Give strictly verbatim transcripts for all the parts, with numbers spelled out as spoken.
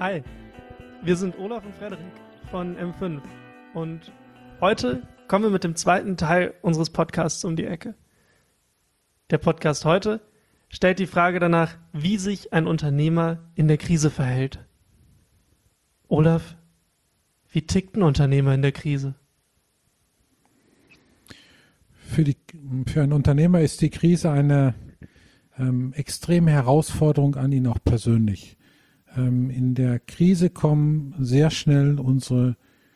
Hi, wir sind Olaf und Frederik von M fünf und heute kommen wir mit dem zweiten Teil unseres Podcasts um die Ecke. Der Podcast heute stellt die Frage danach, wie sich ein Unternehmer in der Krise verhält. Olaf, wie tickt ein Unternehmer in der Krise? Für, die, für einen Unternehmer ist die Krise eine ähm, extreme Herausforderung an ihn auch persönlich. Ähm, in der Krise kommen sehr schnell unsere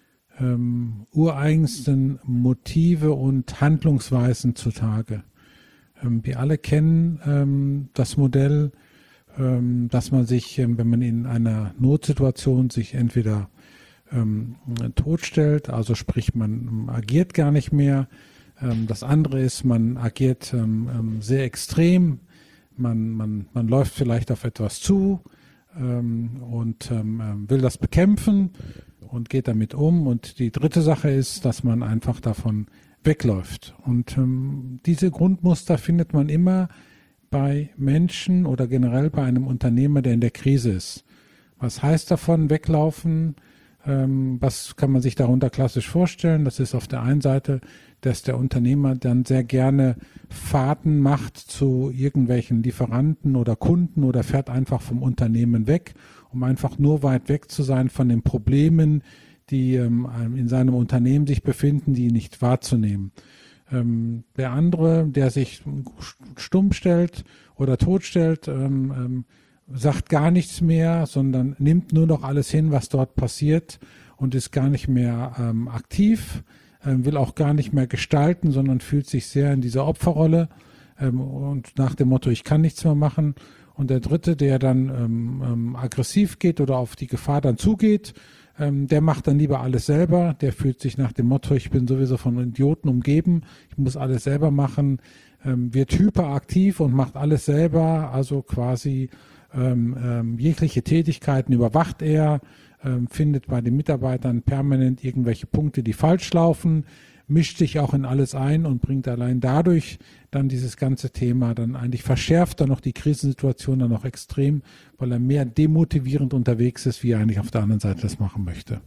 ähm, ureigensten Motive und Handlungsweisen zutage. Ähm, wir alle kennen ähm, das Modell, ähm, dass man sich, ähm, wenn man in einer Notsituation sich entweder ähm, totstellt, also sprich man ähm, agiert gar nicht mehr. Ähm, das andere ist, man agiert ähm, ähm, sehr extrem, man, man, man läuft vielleicht auf etwas zu ähm, und ähm, will das bekämpfen und geht damit um. Und die dritte Sache ist, dass man einfach davon wegläuft. Und ähm, diese Grundmuster findet man immer bei Menschen oder generell bei einem Unternehmer, der in der Krise ist. Was heißt davon weglaufen? Ähm, was kann man sich darunter klassisch vorstellen? Das ist auf der einen Seite, dass der Unternehmer dann sehr gerne Fahrten macht zu irgendwelchen Lieferanten oder Kunden oder fährt einfach vom Unternehmen weg, um einfach nur weit weg zu sein von den Problemen, die ähm, in seinem Unternehmen sich befinden, die nicht wahrzunehmen. Ähm, der andere, der sich stumm stellt oder totstellt, ähm, ähm, sagt gar nichts mehr, sondern nimmt nur noch alles hin, was dort passiert und ist gar nicht mehr ähm, aktiv, ähm, will auch gar nicht mehr gestalten, sondern fühlt sich sehr in dieser Opferrolle ähm, und nach dem Motto, ich kann nichts mehr machen. Und der dritte, der dann ähm, ähm, aggressiv geht oder auf die Gefahr dann zugeht, ähm, der macht dann lieber alles selber, der fühlt sich nach dem Motto, ich bin sowieso von Idioten umgeben, ich muss alles selber machen, ähm, wird hyperaktiv und macht alles selber, also quasi Ähm, ähm, jegliche Tätigkeiten überwacht er, ähm, findet bei den Mitarbeitern permanent irgendwelche Punkte, die falsch laufen, mischt sich auch in alles ein und bringt allein dadurch dann dieses ganze Thema dann eigentlich verschärft dann noch die Krisensituation dann noch extrem, weil er mehr demotivierend unterwegs ist, wie er eigentlich auf der anderen Seite das machen möchte.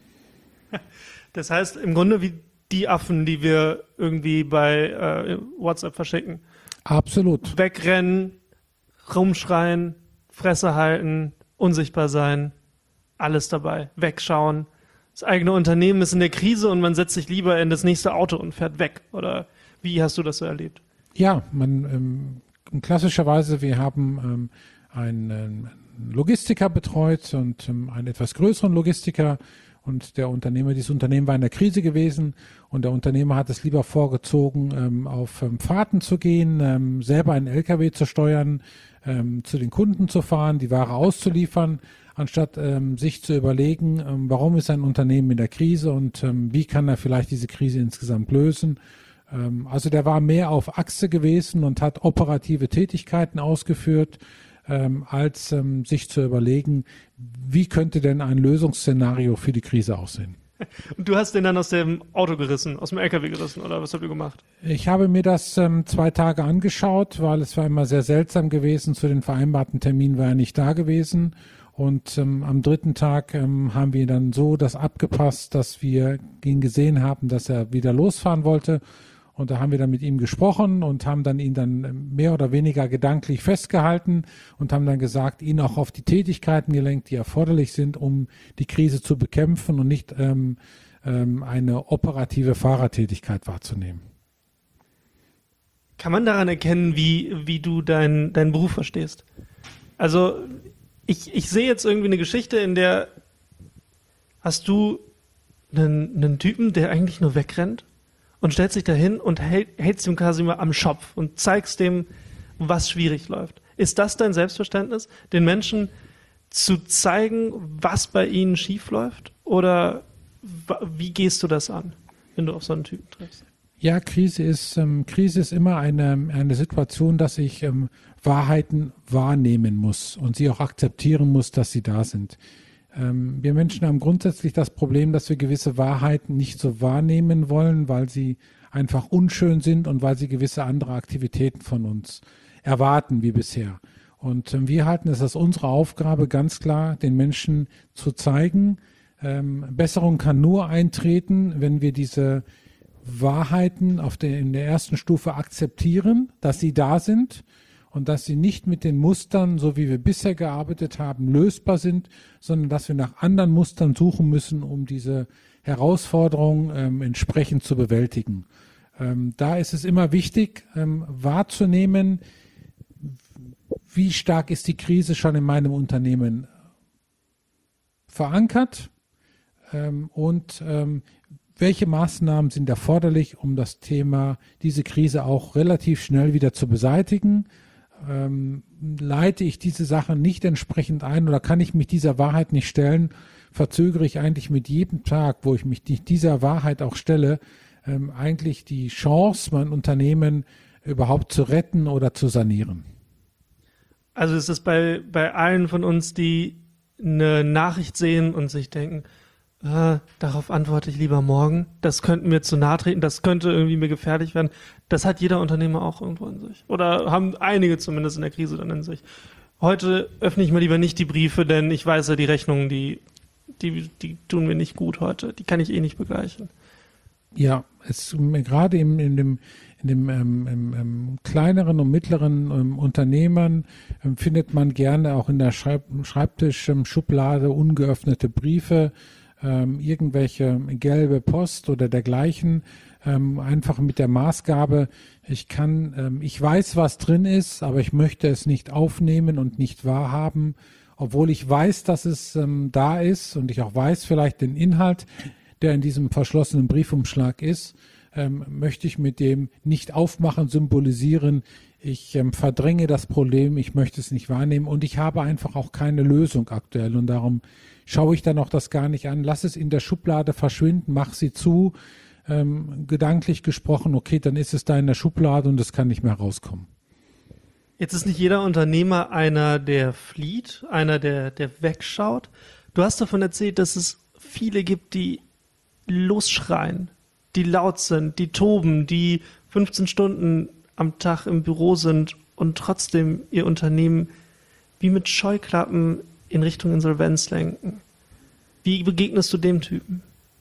Das heißt im Grunde wie die Affen, die wir irgendwie bei äh, WhatsApp verschicken. Absolut. Wegrennen, rumschreien, Fresse halten, unsichtbar sein, alles dabei, wegschauen. Das eigene Unternehmen ist in der Krise und man setzt sich lieber in das nächste Auto und fährt weg. Oder wie hast du das so erlebt? Ja, man ähm, klassischerweise, wir haben ähm, einen Logistiker betreut und ähm, einen etwas größeren Logistiker. Und der Unternehmer, dieses Unternehmen war in der Krise gewesen und der Unternehmer hat es lieber vorgezogen, ähm, auf ähm, Fahrten zu gehen, ähm, selber einen L K W zu steuern, ähm, zu den Kunden zu fahren, die Ware auszuliefern, anstatt ähm, sich zu überlegen, ähm, warum ist ein Unternehmen in der Krise und ähm, wie kann er vielleicht diese Krise insgesamt lösen. Ähm, also der war mehr auf Achse gewesen und hat operative Tätigkeiten ausgeführt, Ähm, als ähm, sich zu überlegen, wie könnte denn ein Lösungsszenario für die Krise aussehen. Und du hast den dann aus dem Auto gerissen, aus dem L K W gerissen, oder was habt ihr gemacht? Ich habe mir das ähm, zwei Tage angeschaut, weil es war immer sehr seltsam gewesen. Zu den vereinbarten Terminen war er nicht da gewesen. Und ähm, am dritten Tag ähm, haben wir dann so das abgepasst, dass wir ihn gesehen haben, dass er wieder losfahren wollte. Und da haben wir dann mit ihm gesprochen und haben dann ihn dann mehr oder weniger gedanklich festgehalten und haben dann gesagt, ihn auch auf die Tätigkeiten gelenkt, die erforderlich sind, um die Krise zu bekämpfen und nicht ähm, ähm, eine operative Fahrertätigkeit wahrzunehmen. Kann man daran erkennen, wie, wie du deinen deinen Beruf verstehst? Also ich, ich sehe jetzt irgendwie eine Geschichte, in der hast du einen, einen Typen, der eigentlich nur wegrennt und stellst dich dahin und hält, hältst ihm quasi mal am Schopf und zeigst dem, was schwierig läuft. Ist das dein Selbstverständnis, den Menschen zu zeigen, was bei ihnen schief läuft? Oder wie gehst du das an, wenn du auf so einen Typen triffst? Ja, Krise ist, ähm, Krise ist immer eine, eine Situation, dass ich ähm, Wahrheiten wahrnehmen muss und sie auch akzeptieren muss, dass sie da sind. Ähm, wir Menschen haben grundsätzlich das Problem, dass wir gewisse Wahrheiten nicht so wahrnehmen wollen, weil sie einfach unschön sind und weil sie gewisse andere Aktivitäten von uns erwarten wie bisher. Und ähm, wir halten es als unsere Aufgabe, ganz klar den Menschen zu zeigen, ähm, Besserung kann nur eintreten, wenn wir diese Wahrheiten auf der, in der ersten Stufe akzeptieren, dass sie da sind und dass sie nicht mit den Mustern, so wie wir bisher gearbeitet haben, lösbar sind, sondern dass wir nach anderen Mustern suchen müssen, um diese Herausforderung ähm, entsprechend zu bewältigen. Ähm, da ist es immer wichtig, ähm, wahrzunehmen, wie stark ist die Krise schon in meinem Unternehmen verankert ähm, und ähm, welche Maßnahmen sind erforderlich, um das Thema, diese Krise auch relativ schnell wieder zu beseitigen? Ähm, leite ich diese Sachen nicht entsprechend ein oder kann ich mich dieser Wahrheit nicht stellen, verzögere ich eigentlich mit jedem Tag, wo ich mich dieser Wahrheit auch stelle, ähm, eigentlich die Chance, mein Unternehmen überhaupt zu retten oder zu sanieren. Also es ist bei, bei allen von uns, die eine Nachricht sehen und sich denken, ah, darauf antworte ich lieber morgen, das könnte mir zu nahe treten, das könnte irgendwie mir gefährlich werden. Das hat jeder Unternehmer auch irgendwo in sich. Oder haben einige zumindest in der Krise dann in sich. Heute öffne ich mir lieber nicht die Briefe, denn ich weiß ja, die Rechnungen, die, die, die tun mir nicht gut heute. Die kann ich eh nicht begleichen. Ja, es, gerade im, in dem, in dem ähm, im, im kleineren und mittleren ähm, Unternehmen ähm, findet man gerne auch in der Schreib Schreibtischschublade ungeöffnete Briefe, ähm, irgendwelche gelbe Post oder dergleichen, ähm, einfach mit der Maßgabe, ich kann, ähm, ich weiß, was drin ist, aber ich möchte es nicht aufnehmen und nicht wahrhaben, obwohl ich weiß, dass es ähm, da ist und ich auch weiß vielleicht den Inhalt, der in diesem verschlossenen Briefumschlag ist, ähm, möchte ich mit dem nicht aufmachen, symbolisieren, ich ähm, verdränge das Problem, ich möchte es nicht wahrnehmen und ich habe einfach auch keine Lösung aktuell und darum schaue ich dann auch das gar nicht an, lass es in der Schublade verschwinden, mach sie zu, ähm, gedanklich gesprochen, okay, dann ist es da in der Schublade und es kann nicht mehr rauskommen. Jetzt ist nicht jeder Unternehmer einer, der flieht, einer, der, der wegschaut. Du hast davon erzählt, dass es viele gibt, die losschreien, die laut sind, die toben, die fünfzehn Stunden am Tag im Büro sind und trotzdem ihr Unternehmen wie mit Scheuklappen in Richtung Insolvenz lenken. Wie begegnest du dem Typen?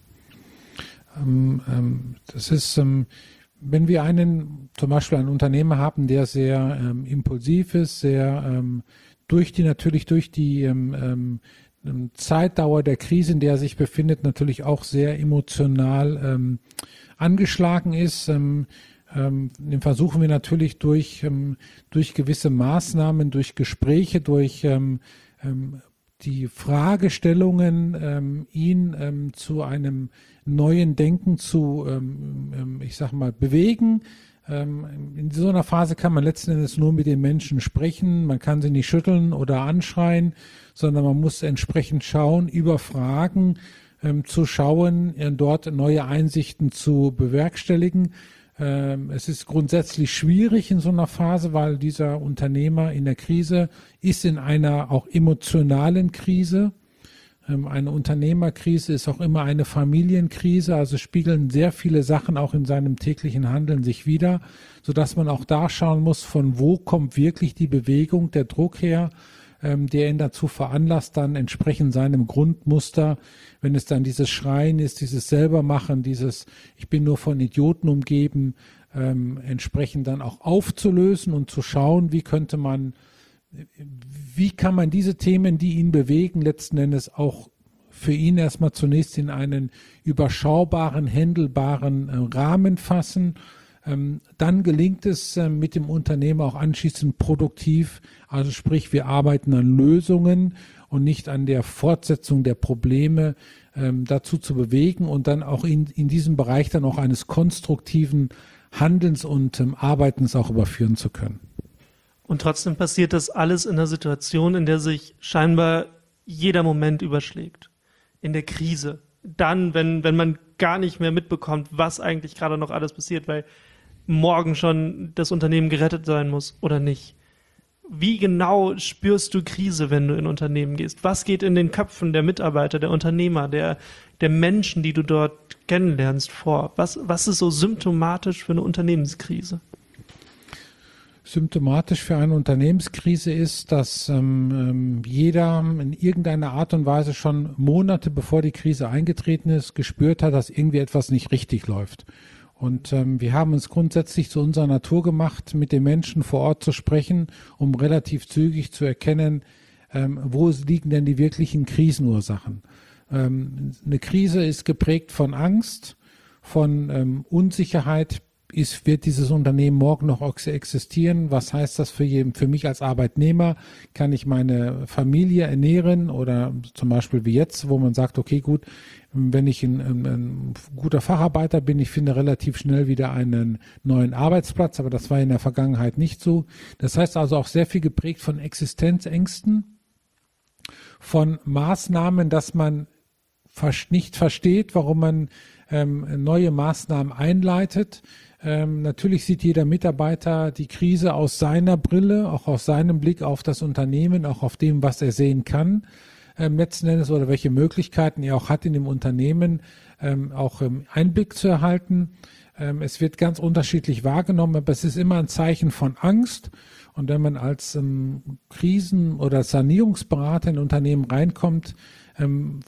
Ähm, ähm, das ist, ähm, wenn wir einen, zum Beispiel einen Unternehmer haben, der sehr ähm, impulsiv ist, sehr ähm, durch die, natürlich durch die ähm, ähm, Zeitdauer der Krise, in der er sich befindet, natürlich auch sehr emotional ähm, angeschlagen ist, ähm, ähm, den versuchen wir natürlich durch, ähm, durch gewisse Maßnahmen, durch Gespräche, durch ähm, ähm, die Fragestellungen, ähm, ihn ähm, zu einem neuen Denken zu, ähm, ähm, ich sag mal, bewegen. Ähm, in so einer Phase kann man letzten Endes nur mit den Menschen sprechen. Man kann sie nicht schütteln oder anschreien, sondern man muss entsprechend schauen, über Fragen ähm, zu schauen, äh, dort neue Einsichten zu bewerkstelligen. Ähm, es ist grundsätzlich schwierig in so einer Phase, weil dieser Unternehmer in der Krise ist in einer auch emotionalen Krise. Ähm, eine Unternehmerkrise ist auch immer eine Familienkrise, also spiegeln sehr viele Sachen auch in seinem täglichen Handeln sich wider, sodass man auch da schauen muss, von wo kommt wirklich die Bewegung, der Druck her, ähm, der ihn dazu veranlasst, dann entsprechend seinem Grundmuster, wenn es dann dieses Schreien ist, dieses Selbermachen, dieses ich bin nur von Idioten umgeben, ähm, entsprechend dann auch aufzulösen und zu schauen, wie könnte man, wie kann man diese Themen, die ihn bewegen, letzten Endes auch für ihn erstmal zunächst in einen überschaubaren, händelbaren äh, Rahmen fassen. Ähm, dann gelingt es äh, mit dem Unternehmer auch anschließend produktiv, also sprich wir arbeiten an Lösungen und nicht an der Fortsetzung der Probleme ähm, dazu zu bewegen und dann auch in, in diesem Bereich dann auch eines konstruktiven Handelns und ähm, Arbeitens auch überführen zu können. Und trotzdem passiert das alles in einer Situation, in der sich scheinbar jeder Moment überschlägt. In der Krise. Dann, wenn, wenn man gar nicht mehr mitbekommt, was eigentlich gerade noch alles passiert, weil morgen schon das Unternehmen gerettet sein muss oder nicht. Wie genau spürst du Krise, wenn du in Unternehmen gehst? Was geht in den Köpfen der Mitarbeiter, der Unternehmer, der, der Menschen, die du dort kennenlernst, vor? Was, was ist so symptomatisch für eine Unternehmenskrise? Symptomatisch für eine Unternehmenskrise ist, dass ähm, jeder in irgendeiner Art und Weise schon Monate bevor die Krise eingetreten ist, gespürt hat, dass irgendwie etwas nicht richtig läuft. Und ähm, wir haben uns grundsätzlich zu unserer Natur gemacht, mit den Menschen vor Ort zu sprechen, um relativ zügig zu erkennen, ähm, wo liegen denn die wirklichen Krisenursachen. Ähm, eine Krise ist geprägt von Angst, von ähm, Unsicherheit. Ist, wird dieses Unternehmen morgen noch existieren? Was heißt das für, jeden, für mich als Arbeitnehmer? Kann ich meine Familie ernähren? Oder zum Beispiel wie jetzt, wo man sagt, okay, gut, wenn ich ein, ein, ein guter Facharbeiter bin, ich finde relativ schnell wieder einen neuen Arbeitsplatz, aber das war in der Vergangenheit nicht so. Das heißt also auch sehr viel geprägt von Existenzängsten, von Maßnahmen, dass man nicht versteht, warum man ähm, neue Maßnahmen einleitet. Ähm, natürlich sieht jeder Mitarbeiter die Krise aus seiner Brille, auch aus seinem Blick auf das Unternehmen, auch auf dem, was er sehen kann, ähm, letzten Endes, oder welche Möglichkeiten er auch hat in dem Unternehmen, ähm, auch ähm, Einblick zu erhalten. Ähm, es wird ganz unterschiedlich wahrgenommen, aber es ist immer ein Zeichen von Angst. Und wenn man als ähm, Krisen- oder Sanierungsberater in Unternehmen reinkommt, ähm,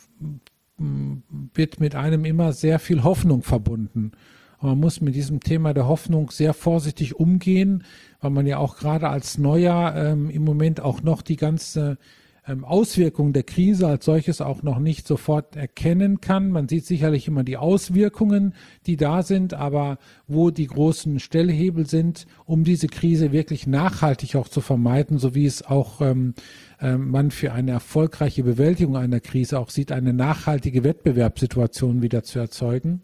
wird mit einem immer sehr viel Hoffnung verbunden. Und man muss mit diesem Thema der Hoffnung sehr vorsichtig umgehen, weil man ja auch gerade als Neuer ähm, im Moment auch noch die ganze ähm, Auswirkung der Krise als solches auch noch nicht sofort erkennen kann. Man sieht sicherlich immer die Auswirkungen, die da sind, aber wo die großen Stellhebel sind, um diese Krise wirklich nachhaltig auch zu vermeiden, so wie es auch ähm, man für eine erfolgreiche Bewältigung einer Krise auch sieht, eine nachhaltige Wettbewerbssituation wieder zu erzeugen.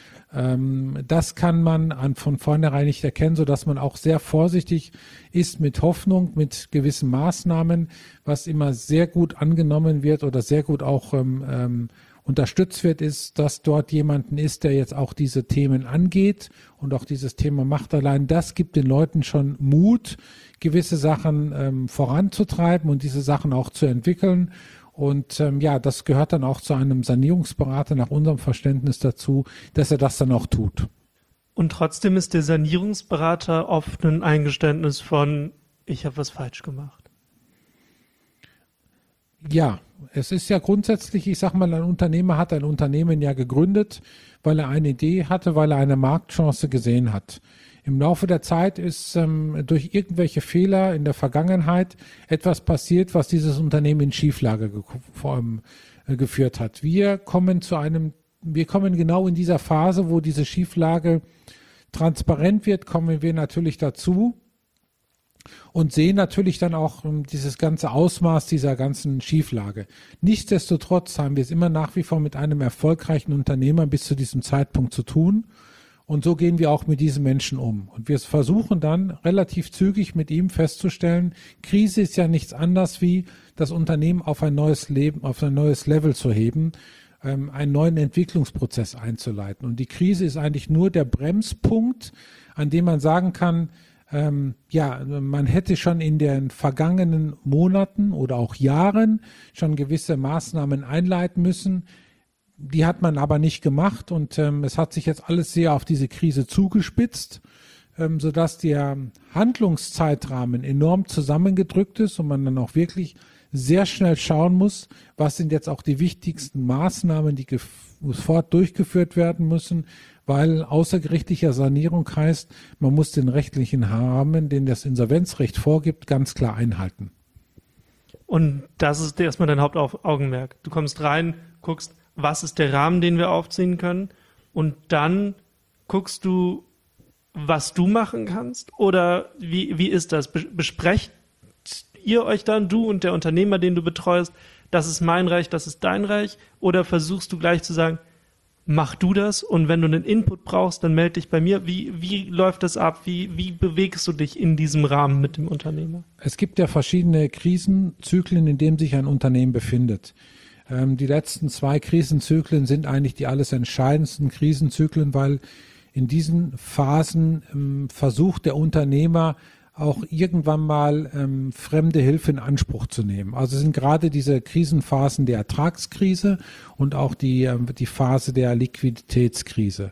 Das kann man von vornherein nicht erkennen, sodass man auch sehr vorsichtig ist mit Hoffnung, mit gewissen Maßnahmen, was immer sehr gut angenommen wird oder sehr gut auch ähm, unterstützt wird, ist, dass dort jemanden ist, der jetzt auch diese Themen angeht und auch dieses Thema macht. Allein das gibt den Leuten schon Mut, gewisse Sachen ähm, voranzutreiben und diese Sachen auch zu entwickeln. Und ähm, ja, das gehört dann auch zu einem Sanierungsberater nach unserem Verständnis dazu, dass er das dann auch tut. Und trotzdem ist der Sanierungsberater oft ein Eingeständnis von, ich habe was falsch gemacht. Ja, es ist ja grundsätzlich, ich sag mal, ein Unternehmer hat ein Unternehmen ja gegründet, weil er eine Idee hatte, weil er eine Marktchance gesehen hat. Im Laufe der Zeit ist ähm, durch irgendwelche Fehler in der Vergangenheit etwas passiert, was dieses Unternehmen in Schieflage ge ähm, äh, geführt hat. Wir kommen zu einem, wir kommen genau in dieser Phase, wo diese Schieflage transparent wird, kommen wir natürlich dazu und sehen natürlich dann auch um, dieses ganze Ausmaß dieser ganzen Schieflage. Nichtsdestotrotz haben wir es immer nach wie vor mit einem erfolgreichen Unternehmer bis zu diesem Zeitpunkt zu tun. Und so gehen wir auch mit diesen Menschen um. Und wir versuchen dann relativ zügig mit ihm festzustellen, Krise ist ja nichts anderes wie das Unternehmen auf ein neues Leben, auf ein neues Level zu heben, ähm, einen neuen Entwicklungsprozess einzuleiten. Und die Krise ist eigentlich nur der Bremspunkt, an dem man sagen kann, ähm, ja, man hätte schon in den vergangenen Monaten oder auch Jahren schon gewisse Maßnahmen einleiten müssen. Die hat man aber nicht gemacht und ähm, es hat sich jetzt alles sehr auf diese Krise zugespitzt, ähm, sodass der Handlungszeitrahmen enorm zusammengedrückt ist und man dann auch wirklich sehr schnell schauen muss, was sind jetzt auch die wichtigsten Maßnahmen, die sofort durchgeführt werden müssen, weil außergerichtlicher Sanierung heißt, man muss den rechtlichen Rahmen, den das Insolvenzrecht vorgibt, ganz klar einhalten. Und das ist erstmal dein Hauptaugenmerk. Du kommst rein, guckst, was ist der Rahmen, den wir aufziehen können? Und dann guckst du, was du machen kannst? Oder wie, wie ist das? Besprecht ihr euch dann, du und der Unternehmer, den du betreust, das ist mein Reich, das ist dein Reich? Oder versuchst du gleich zu sagen, mach du das und wenn du einen Input brauchst, dann melde dich bei mir. Wie, wie läuft das ab? Wie, wie bewegst du dich in diesem Rahmen mit dem Unternehmer? Es gibt ja verschiedene Krisenzyklen, in denen sich ein Unternehmen befindet. Die letzten zwei Krisenzyklen sind eigentlich die alles entscheidendsten Krisenzyklen, weil in diesen Phasen ähm, versucht der Unternehmer auch irgendwann mal ähm, fremde Hilfe in Anspruch zu nehmen. Also sind gerade diese Krisenphasen der Ertragskrise und auch die, ähm, die Phase der Liquiditätskrise.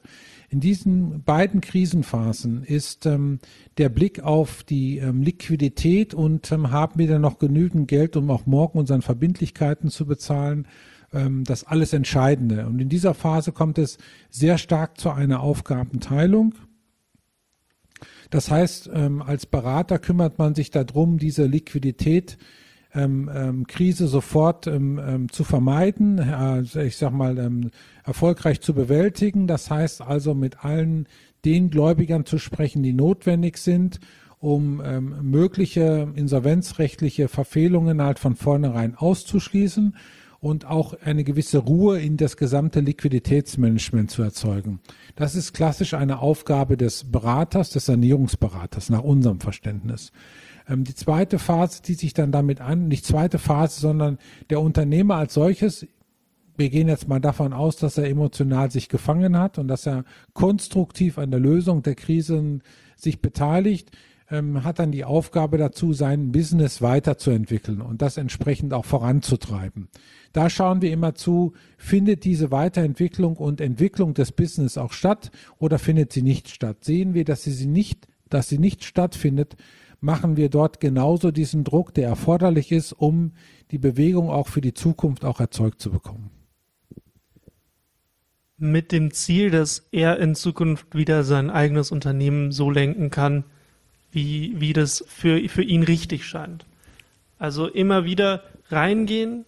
In diesen beiden Krisenphasen ist ähm, der Blick auf die ähm, Liquidität und ähm, haben wir dann noch genügend Geld, um auch morgen unseren Verbindlichkeiten zu bezahlen, ähm, das alles Entscheidende. Und in dieser Phase kommt es sehr stark zu einer Aufgabenteilung. Das heißt, ähm, als Berater kümmert man sich darum, diese Liquidität Ähm, ähm, Krise sofort ähm, ähm, zu vermeiden, äh, ich sag mal ähm, erfolgreich zu bewältigen. Das heißt also mit allen den Gläubigern zu sprechen, die notwendig sind, um ähm, mögliche insolvenzrechtliche Verfehlungen halt von vornherein auszuschließen und auch eine gewisse Ruhe in das gesamte Liquiditätsmanagement zu erzeugen. Das ist klassisch eine Aufgabe des Beraters, des Sanierungsberaters nach unserem Verständnis. Die zweite Phase zieht sich dann damit an, nicht zweite Phase, sondern der Unternehmer als solches, wir gehen jetzt mal davon aus, dass er emotional sich gefangen hat und dass er konstruktiv an der Lösung der Krisen sich beteiligt, ähm, hat dann die Aufgabe dazu, sein Business weiterzuentwickeln und das entsprechend auch voranzutreiben. Da schauen wir immer zu, findet diese Weiterentwicklung und Entwicklung des Business auch statt oder findet sie nicht statt? Sehen wir, dass sie nicht, dass sie nicht stattfindet, machen wir dort genauso diesen Druck, der erforderlich ist, um die Bewegung auch für die Zukunft auch erzeugt zu bekommen. Mit dem Ziel, dass er in Zukunft wieder sein eigenes Unternehmen so lenken kann, wie, wie das für, für ihn richtig scheint. Also immer wieder reingehen,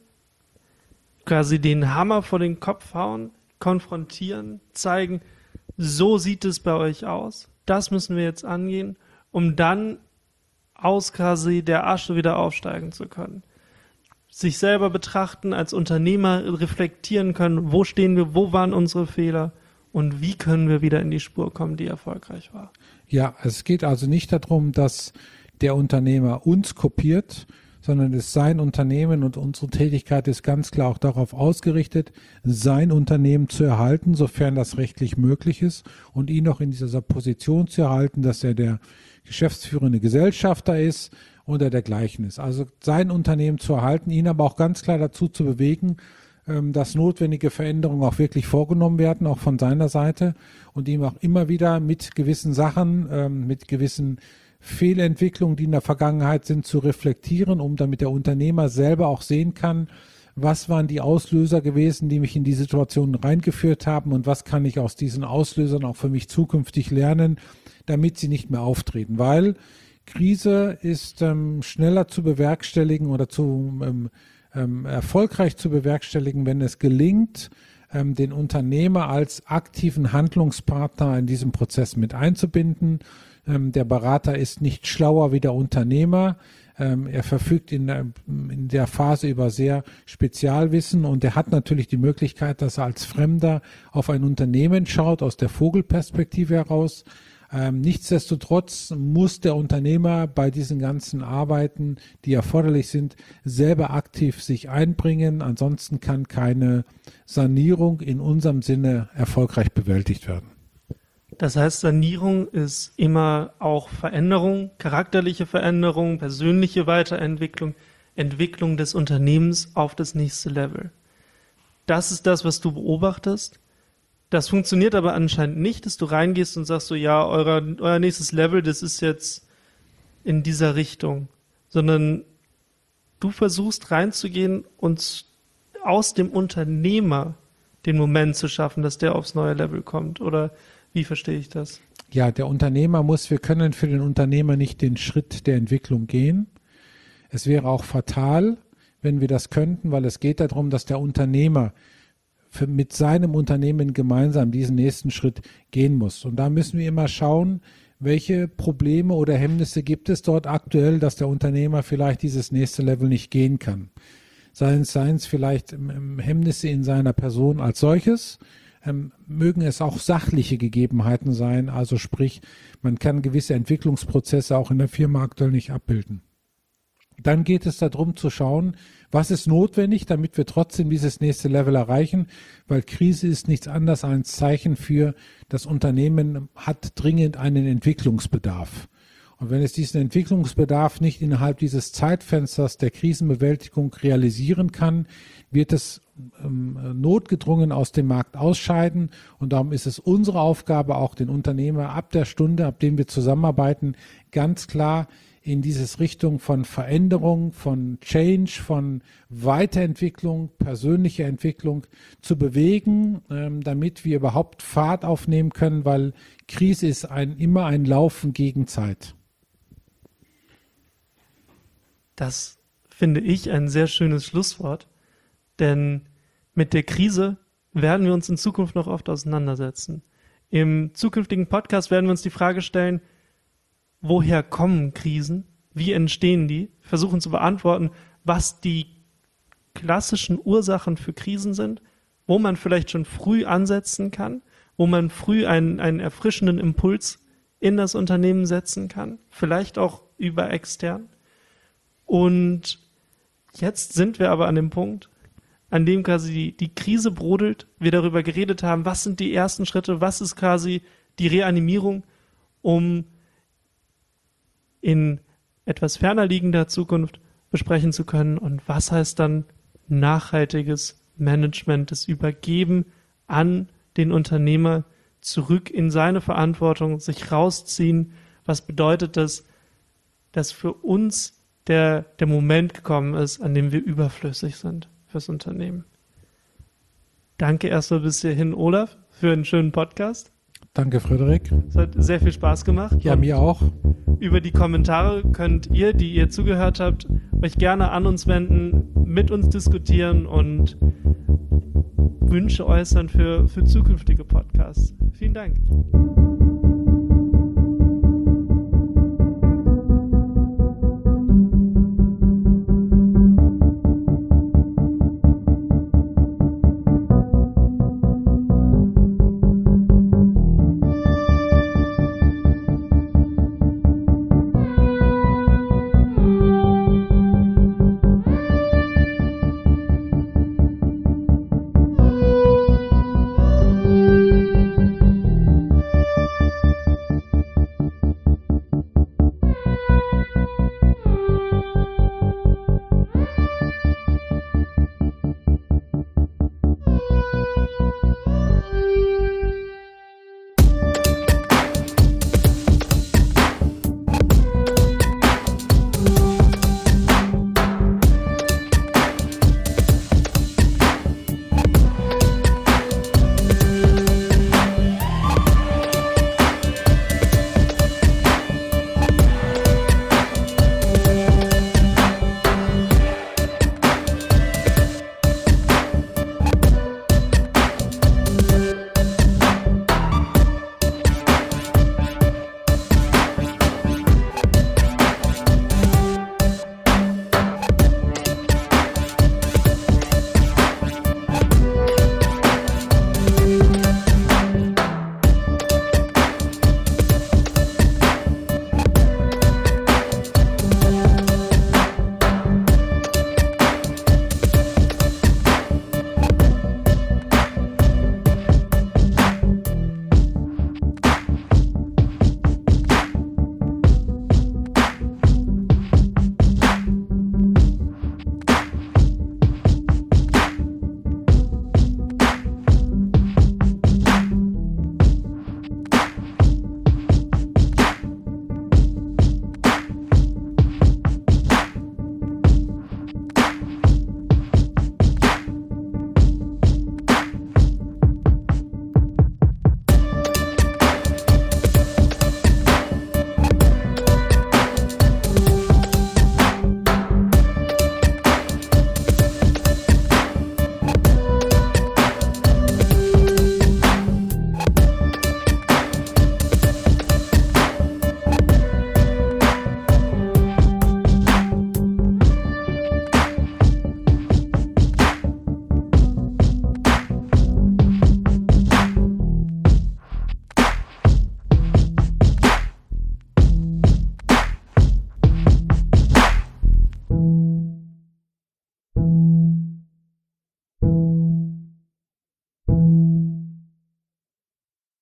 quasi den Hammer vor den Kopf hauen, konfrontieren, zeigen, so sieht es bei euch aus, das müssen wir jetzt angehen, um dann aus quasi der Asche wieder aufsteigen zu können. Sich selber betrachten, als Unternehmer reflektieren können, wo stehen wir, wo waren unsere Fehler und wie können wir wieder in die Spur kommen, die erfolgreich war. Ja, es geht also nicht darum, dass der Unternehmer uns kopiert, sondern es ist sein Unternehmen und unsere Tätigkeit ist ganz klar auch darauf ausgerichtet, sein Unternehmen zu erhalten, sofern das rechtlich möglich ist und ihn auch in dieser Position zu erhalten, dass er der geschäftsführende Gesellschafter ist oder dergleichen ist. Also sein Unternehmen zu erhalten, ihn aber auch ganz klar dazu zu bewegen, dass notwendige Veränderungen auch wirklich vorgenommen werden, auch von seiner Seite und ihm auch immer wieder mit gewissen Sachen, mit gewissen Fehlentwicklungen, die in der Vergangenheit sind, zu reflektieren, um damit der Unternehmer selber auch sehen kann, was waren die Auslöser gewesen, die mich in die Situation reingeführt haben und was kann ich aus diesen Auslösern auch für mich zukünftig lernen, damit sie nicht mehr auftreten, weil Krise ist ähm, schneller zu bewerkstelligen oder zu ähm, ähm, erfolgreich zu bewerkstelligen, wenn es gelingt, ähm, den Unternehmer als aktiven Handlungspartner in diesem Prozess mit einzubinden. Ähm, der Berater ist nicht schlauer wie der Unternehmer. Ähm, er verfügt in der, in der Phase über sehr Spezialwissen und er hat natürlich die Möglichkeit, dass er als Fremder auf ein Unternehmen schaut, aus der Vogelperspektive heraus. Ähm, nichtsdestotrotz muss der Unternehmer bei diesen ganzen Arbeiten, die erforderlich sind, selber aktiv sich einbringen. Ansonsten kann keine Sanierung in unserem Sinne erfolgreich bewältigt werden. Das heißt, Sanierung ist immer auch Veränderung, charakterliche Veränderung, persönliche Weiterentwicklung, Entwicklung des Unternehmens auf das nächste Level. Das ist das, was du beobachtest. Das funktioniert aber anscheinend nicht, dass du reingehst und sagst so, ja, euer, euer nächstes Level, das ist jetzt in dieser Richtung, sondern du versuchst reinzugehen und aus dem Unternehmer den Moment zu schaffen, dass der aufs neue Level kommt, oder wie verstehe ich das? Ja, der Unternehmer muss, wir können für den Unternehmer nicht den Schritt der Entwicklung gehen. Es wäre auch fatal, wenn wir das könnten, weil es geht darum, dass der Unternehmer für, mit seinem Unternehmen gemeinsam diesen nächsten Schritt gehen muss. Und da müssen wir immer schauen, welche Probleme oder Hemmnisse gibt es dort aktuell, dass der Unternehmer vielleicht dieses nächste Level nicht gehen kann. Seien es, seien es vielleicht Hemmnisse in seiner Person als solches, ähm, mögen es auch sachliche Gegebenheiten sein, also sprich, man kann gewisse Entwicklungsprozesse auch in der Firma aktuell nicht abbilden. Dann geht es darum zu schauen, was ist notwendig, damit wir trotzdem dieses nächste Level erreichen, weil Krise ist nichts anderes als ein Zeichen für, das Unternehmen hat dringend einen Entwicklungsbedarf. Und wenn es diesen Entwicklungsbedarf nicht innerhalb dieses Zeitfensters der Krisenbewältigung realisieren kann, wird es ähm, notgedrungen aus dem Markt ausscheiden. Und darum ist es unsere Aufgabe, auch den Unternehmer ab der Stunde, ab dem wir zusammenarbeiten, ganz klar in diese Richtung von Veränderung, von Change, von Weiterentwicklung, persönlicher Entwicklung zu bewegen, ähm, damit wir überhaupt Fahrt aufnehmen können, weil Krise ist ein, immer ein Laufen gegen Zeit. Das finde ich ein sehr schönes Schlusswort, denn mit der Krise werden wir uns in Zukunft noch oft auseinandersetzen. Im zukünftigen Podcast werden wir uns die Frage stellen, woher kommen Krisen? Wie entstehen die? Versuchen zu beantworten, was die klassischen Ursachen für Krisen sind, wo man vielleicht schon früh ansetzen kann, wo man früh einen, einen erfrischenden Impuls in das Unternehmen setzen kann, vielleicht auch über extern. Und jetzt sind wir aber an dem Punkt, an dem quasi die, die Krise brodelt, wir darüber geredet haben, was sind die ersten Schritte, was ist quasi die Reanimierung, um in etwas ferner liegender Zukunft besprechen zu können und was heißt dann nachhaltiges Management, das Übergeben an den Unternehmer zurück in seine Verantwortung, sich rausziehen. Was bedeutet das, dass für uns der, der Moment gekommen ist, an dem wir überflüssig sind fürs Unternehmen. Danke erstmal bis hierhin, Olaf, für einen schönen Podcast. Danke, Frederik. Es hat sehr viel Spaß gemacht. Ja, mir auch. Über die Kommentare könnt ihr, die ihr zugehört habt, euch gerne an uns wenden, mit uns diskutieren und Wünsche äußern für, für zukünftige Podcasts. Vielen Dank.